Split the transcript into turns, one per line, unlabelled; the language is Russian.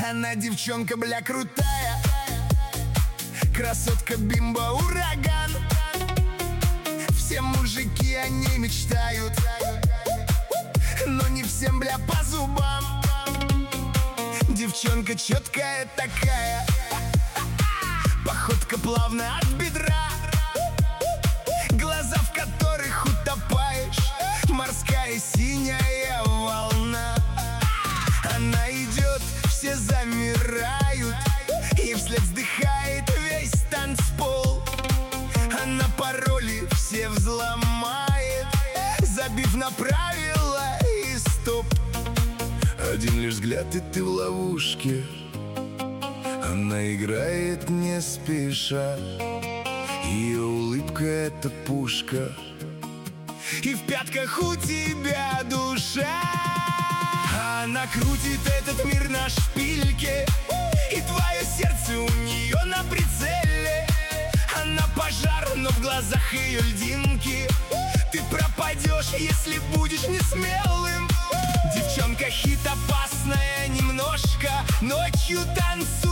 Она девчонка, бля, крутая, красотка, бимба, ураган. Все мужики о ней мечтают, но не всем, бля, по зубам. Девчонка четкая такая, походка плавная от бедра, глаза, в которых утопаешь, морская синяя волна. Она идет, все замирают, и вслед вздыхает весь танцпол. Она пароли все взломает, забив на правила и стоп. Один лишь взгляд, и ты в ловушке. Она играет не спеша, ее улыбка — это пушка, и в пятках у тебя душа. Она крутит этот мир на шпильке, и твое сердце у нее на прицеле. Она пожар, но в глазах ее льдинки. Ты пропадешь, если будешь не смелым. Девчонка хит, опасная немножко, ночью танцует